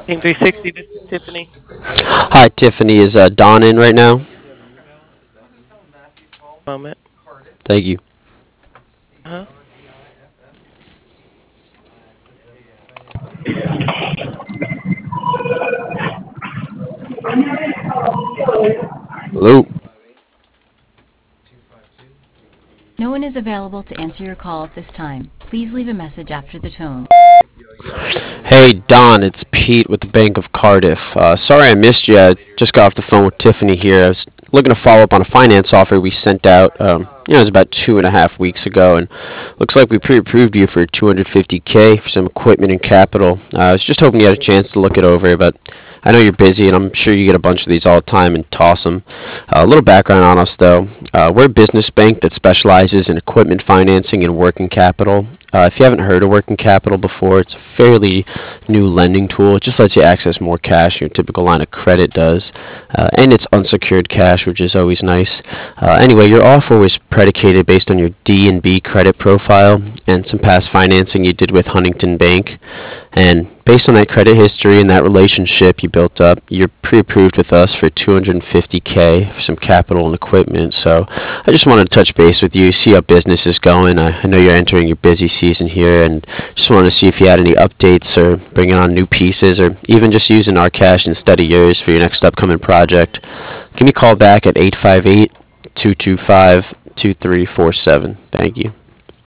Team 360, this is Tiffany. Hi, Tiffany. Is Don in right now? Moment. Thank you. Huh? Hello. No one is available to answer your call at this time. Please leave a message after the tone. Hey, Don. It's Pete with the Bank of Cardiff. Sorry I missed you. I just got off the phone with Tiffany here. I was looking to follow up on a finance offer we sent out. It was about 2.5 weeks ago, and looks like we pre-approved you for 250K for some equipment and capital. I was just hoping you had a chance to look it over, but I know you're busy, and I'm sure you get a bunch of these all the time and toss them. A little background on us, though. We're a business bank that specializes in equipment financing and working capital. If you haven't heard of working capital before, it's a fairly new lending tool. It just lets you access more cash than your typical line of credit does. And it's unsecured cash, which is always nice. Anyway, your offer was predicated based on your D and B credit profile and some past financing you did with Huntington Bank. And based on that credit history and that relationship you built up, you're pre-approved with us for 250K for some capital and equipment. So I just wanted to touch base with you, see how business is going. I know you're entering your busy season here, and just wanted to see if you had any updates or bringing on new pieces, or even just using our cash instead of yours for your next upcoming project. Give me a call back at 858 225 2347. Thank you.